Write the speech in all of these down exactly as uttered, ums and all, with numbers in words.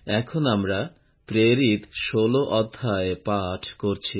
এখন আমরা প্রেরিত ষোলো অধ্যায় পাঠ করছি।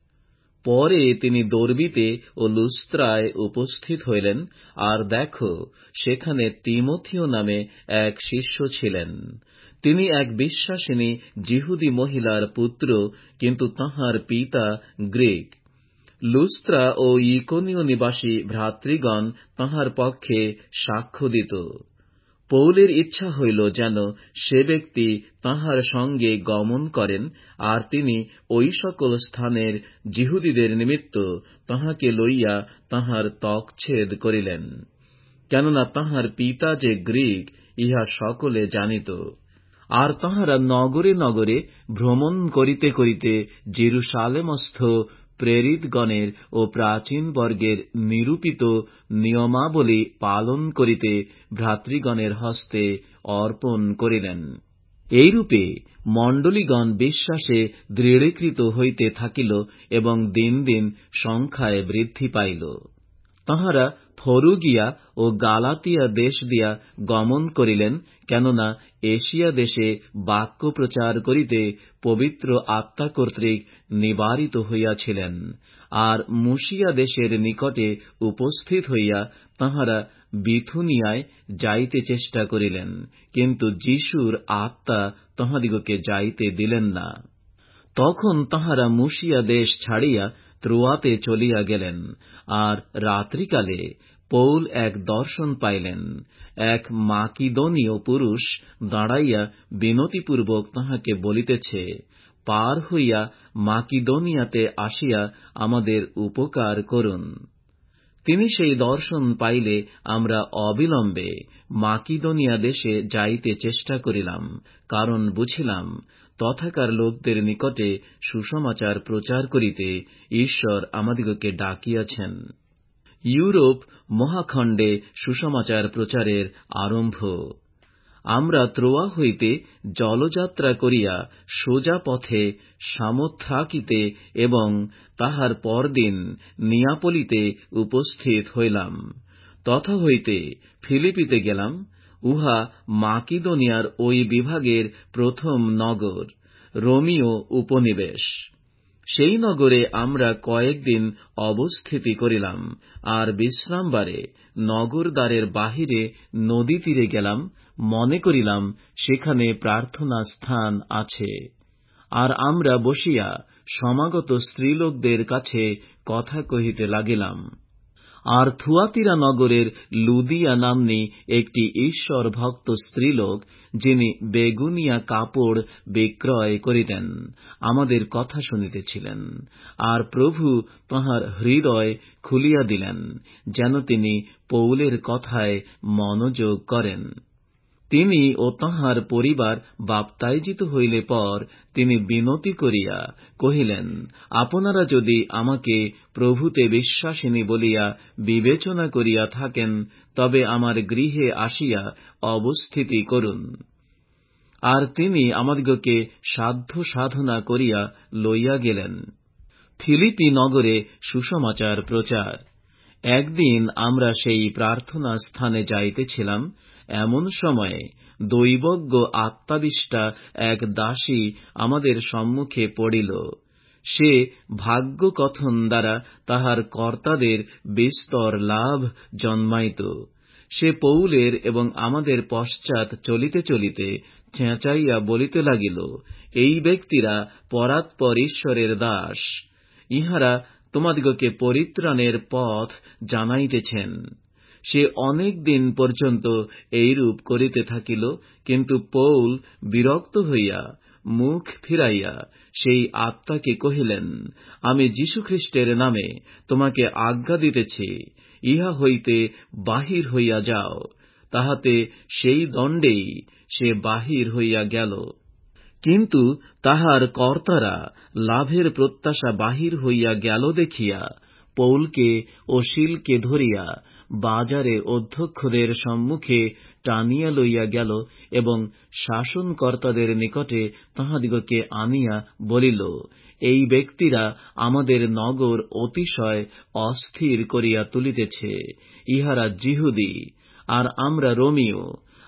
পরে তিনি দর্বিতে ও লুস্ত্রায় উপস্থিত হইলেন, আর দেখো, সেখানে তিমোথেও নামে এক শিষ্য ছিলেন। তিনি এক বিশ্বাসিনী যিহুদী মহিলার পুত্র, কিন্তু তাঁহার পিতা গ্রীক। লুস্ত্রা ও ইকোনীয় নিবাসী ভ্রাতৃগণ তাঁহার পক্ষে সাক্ষ্য দিত। পৌলের ইচ্ছা হইল যেন সে ব্যক্তি তাঁহার সঙ্গে গমন করেন, আর তিনি ঐ সকল স্থানের যিহুদীদের নিমিত্ত তাঁহাকে লইয়া তাঁহার ত্বকচ্ছেদ করিলেন, কেননা তাঁহার পিতা যে গ্রীক, ইহা সকলে জানিত। আর তাঁহারা নগরে নগরে ভ্রমণ করিতে করিতে জেরুসালেমস্থ প্রেরিতগণের ও প্রাচীন বর্গের নিরূপিত নিয়মাবলী পালন করিতে ভ্রাতৃগণের হস্তে অর্পণ করিলেন। এইরূপে মণ্ডলীগণ বিশ্বাসে দৃঢ়ীকৃত হইতে থাকিল এবং দিন দিন সংখ্যায় বৃদ্ধি পাইল। তাঁহারা ফরুগিয়া ও গালাতিয়া দেশ দিয়া গমন করিলেন, কেননা এশিয়া দেশে বাক্য প্রচার করিতে পবিত্র আত্মা কর্তৃক নিবারিত হইয়াছিলেন। আর মুসিয়া দেশের নিকটে উপস্থিত হইয়া তাঁহারা বিথুনিয়ায় যাইতে চেষ্টা করিলেন, কিন্তু যিশুর আত্মা তাঁহাদিগকে যাইতে দিলেন না। তখন তাঁহারা মুসিয়া দেশ ছাড়িয়া ত্রোয়াতে চলিয়া গেলেন। আর রাত্রিকালে পৌল এক দর্শন পাইলেন। এক মাকিদনীয় পুরুষ দাঁড়াইয়া বিনতিপূর্বক তাঁহাকে বলিতেছে, পার হইয়া মাকিদনিয়াতে আসিয়া আমাদের উপকার করুন। তিনি সেই দর্শন পাইলে আমরা অবিলম্বে মাকিদনিয়া দেশে যাইতে চেষ্টা করিলাম, কারণ বুঝিলাম তথাকার লোকদের নিকটে সুসমাচার প্রচার করিতে ঈশ্বর আমাদিগকে ডাকিয়াছেন। ইউরোপ মহাখণ্ডে সুসমাচার প্রচারের আরম্ভ। আমরা ত্রোয়া হইতে জলযাত্রা করিয়া সোজা পথে সামোথ্রাকিতে এবং তাহার পরদিন নিয়াপলিতে উপস্থিত হইলাম। তথা হইতে ফিলিপিতে গেলাম। উহা মাকিদনিয়ার ওই বিভাগের প্রথম নগর, রোমীয় উপনিবেশ। সেই নগরে আমরা কয়েকদিন অবস্থিতি করিলাম, আর বিশ্রামবারে নগর দ্বারের বাহিরে নদী তীরে গেলাম, মনে করিলাম সেখানে প্রার্থনা স্থান আছে। আর আমরা বসিয়া সমাগত স্ত্রীলোকদের কাছে কথা কহিতে লাগিলাম। আর থুয়াতিরা নগরের লুদিয়া নাম্নী একটি ঈশ্বর ভক্ত স্ত্রীলোক, যিনি বেগুনিয়া কাপড় বিক্রয় করিতেন, আমাদের কথা শুনিতেছিলেন। আর প্রভু তাঁহার হৃদয় খুলিয়া দিলেন, যেন তিনি পৌলের কথায় মনোযোগ করেন। তিনি ও তাঁহার পরিবার বাপ্তাইজিত হইলে পর তিনি বিনতি করিয়া কহিলেন, আপনারা যদি আমাকে প্রভুতে বিশ্বাসিনী বলিয়া বিবেচনা করিয়া থাকেন, তবে আমার গৃহে আসিয়া অবস্থিতি করুন। আর তিনি আমাদিগকে সাধ্য সাধনা করিয়া লইয়া গেলেন। ফিলিপি নগরে সুসমাচার প্রচার। একদিন আমরা সেই প্রার্থনা স্থানে যাইতেছিলাম। এমন সময়ে দৈবজ্ঞ আত্মাবিষ্টা এক দাসী আমাদের সম্মুখে পড়িল। সে ভাগ্যকথন দ্বারা তাহার কর্তাদের বিস্তর লাভ জন্মাইত। সে পৌলের এবং আমাদের পশ্চাৎ চলিতে চলিতে চেঁচাইয়া বলিতে লাগিল, এই ব্যক্তিরা পরাৎপর ঈশ্বরের দাস। ইহারা তোমাদিগকে পরিত্রাণের পথ জানাইতেছেন। সে অনেক দিন পর্যন্ত এইরূপ করিতে থাকিল, কিন্তু পৌল বিরক্ত হইয়া মুখ ফিরাইয়া সেই আত্মাকে কহিলেন, আমি যীশুখ্রিস্টের নামে তোমাকে আজ্ঞা দিতেছি, ইহা হইতে বাহির হইয়া যাও। তাহাতে সেই দণ্ডেই সে বাহির হইয়া গেল। কিন্তু তাহার কর্তারা লাভের প্রত্যাশা বাহির হইয়া গেল দেখিয়া পৌলকে ও শিলকে ধরিয়া বাজারে অধ্যক্ষদের সম্মুখে টানিয়া লইয়া গেল এবং শাসনকর্তাদের নিকটে তাহাদিগকে আনিয়া বলিল, এই ব্যক্তিরা আমাদের নগর অতিশয় অস্থির করিয়া তুলিতেছে। ইহারা যিহুদী, আর আমরা রোমীয়।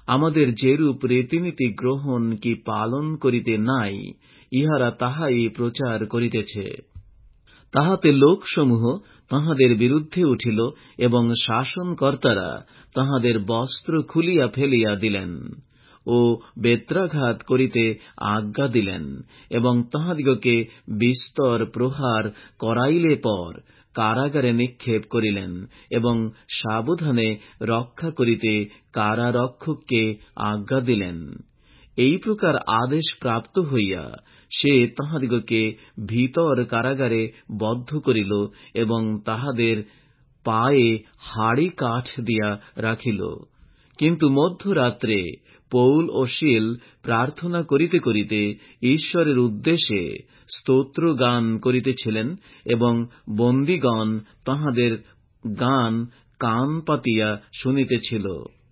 আমাদের যেরূপ রীতিনীতি গ্রহণ কি পালন করিতে নাই, ইহারা তাহাই প্রচার করিতেছে। তাহাতে লোকসমূহ তাহাদের বিরুদ্ধে উঠিল এবং শাসনকর্তারা তাহাদের বস্ত্র খুলিয়া ফেলিয়া দিলেন ও বেত্রাঘাত করিতে আজ্ঞা দিলেন এবং তাহাদিগকে বিস্তর প্রহার করাইলে পর কারাগারে নিক্ষেপ করিলেন এবং সাবধানে রক্ষা করিতে কারারক্ষককে আজ্ঞা দিলেন। এই প্রকার আদেশ প্রাপ্ত হইয়া সে তাহাদিগকে ভিতর কারাগারে বদ্ধ করিল এবং তাহাদের পায়ে হাড়ি কাঠ দিয়া রাখিল। কিন্তু মধ্যরাত্রে পৌল ও শীল প্রার্থনা করিতে করিতে ঈশ্বরের উদ্দেশ্যে স্তোত্রগান করিতেছিলেন এবং বন্দীগণ তাহাদের গান কান পাতিয়া শুনিতেছিল।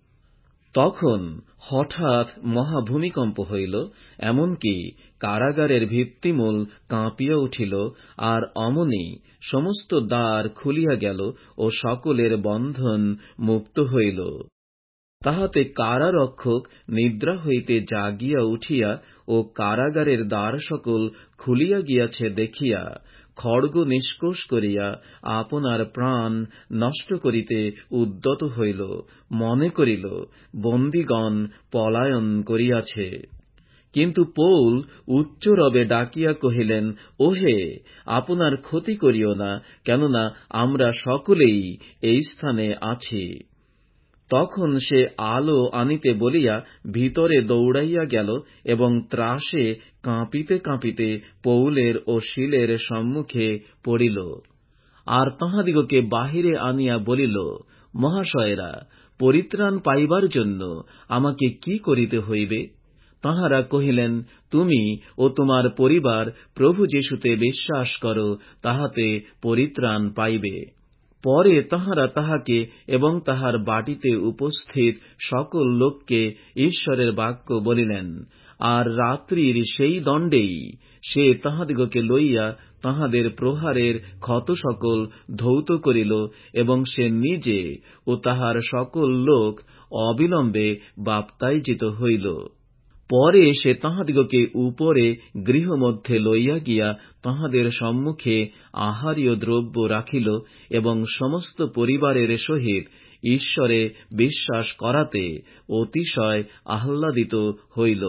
তখন হঠাৎ মহাভূমিকম্প হইল, এমনকি কারাগারের ভিত্তিমূল কাঁপিয়া উঠিল, আর অমনি সমস্ত দ্বার খুলিয়া গেল ও সকলের বন্ধন মুক্ত হইল। তাহাতে কারারক্ষক নিদ্রা হইতে জাগিয়া উঠিয়া ও কারাগারের দ্বার সকল খুলিয়া গিয়াছে দেখিয়া খড়গ নিষ্কোষ করিয়া আপনার প্রাণ নষ্ট করিতে উদ্যত হইল, মনে করিল বন্দীগণ পলায়ন করিয়াছে। কিন্তু পৌল উচ্চরবে ডাকিয়া কহিলেন, ওহে, আপনার ক্ষতি করিও না, কেননা আমরা সকলেই এই স্থানে আছি। তখন সে আলো আনিতে বলিয়া ভিতরে দৌড়াইয়া গেল এবং ত্রাসে কাঁপিতে কাঁপিতে পৌলের ও শীলের সম্মুখে পড়িল, আর তাহাদিগকে বাহিরে আনিয়া বলিল, মহাশয়েরা, পরিত্রাণ পাইবার জন্য আমাকে কি করিতে হইবে? তাহারা কহিলেন, তুমি ও তোমার পরিবার প্রভু যীশুতে বিশ্বাস করো, তাহাতে পরিত্রাণ পাইবে। পরে তাহারা তাহাকে এবং তাহার বাটিতে উপস্থিত সকল লোককে ঈশ্বরের বাক্য বলিলেন, আর রাত্রির সেই দণ্ডেই সে তাহাদিগকে লইয়া তাহাদের প্রহারের ক্ষত সকল ধৌত করিল এবং সে নিজে ও তাহার সকল লোক অবিলম্বে বাপ্তাইজিত হইল। পরে সে তাহাদিগকে উপরে গৃহমধ্যে লইয়া গিয়া তাহাদের সম্মুখে আহারীয় দ্রব্য রাখিল এবং সমস্ত পরিবারের সহিত ঈশ্বরে বিশ্বাস করাতে অতিশয় আহ্লাদিত হইল।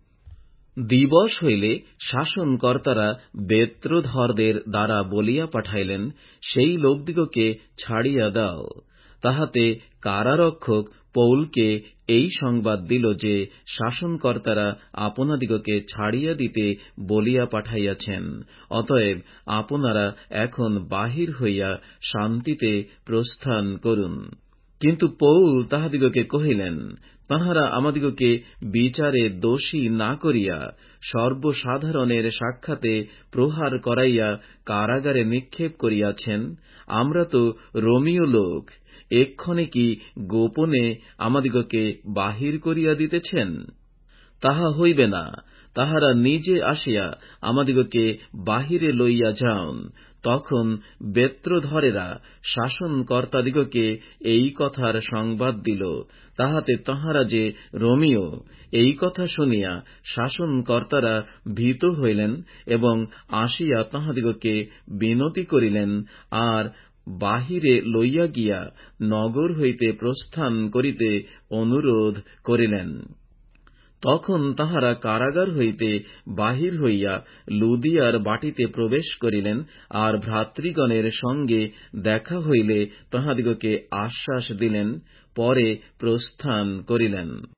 দিবস হইলে শাসনকর্তারা বেত্রধরদের দ্বারা বলিয়া পাঠাইলেন, সেই লোকদিগকে ছাড়িয়া দাও। তাহাতে কারারক্ষক পৌলকে এই সংবাদ দিল যে শাসনকর্তারা আপনাদিগকে ছাড়িয়া দিতে বলিয়া পাঠাইয়াছেন, অতএব আপনারা এখন বাহির হইয়া শান্তিতে প্রস্থান করুন। কিন্তু পৌল তাহাদিগকে কহিলেন, তাঁহারা আমাদিগকে বিচারে দোষী না করিয়া সর্বসাধারণের সাক্ষাতে প্রহার করাইয়া কারাগারে নিক্ষেপ করিয়াছেন। আমরা তো রোমীয় লোক, এক্ষণে কি গোপনে আমাদিগকে বাহির করিয়া দিতেছেন? তাহা হইবে না। তাহারা নিজে আসিয়া আমাদিগকে বাহিরে লইয়া যাউন। তখন বেত্রধরেরা শাসনকর্তাদিগকে এই কথার সংবাদ দিল। তাহাতে তাহারা যে রোমীয়, এই কথা শুনিয়া শাসনকর্তারা ভীত হইলেন এবং আসিয়া তাহাদিগকে বিনতি করিলেন, আর বাহিরে লইয়া গিয়া নগর হইতে প্রস্থান করিতে অনুরোধ করিলেন। তখন তাহারা কারাগার হইতে বাহির হইয়া লুদিয়ার বাটিতে প্রবেশ করিলেন, আর ভ্রাতৃগণের সঙ্গে দেখা হইলে তাহাদিগকে আশ্বাস দিলেন, পরে প্রস্থান করিলেন।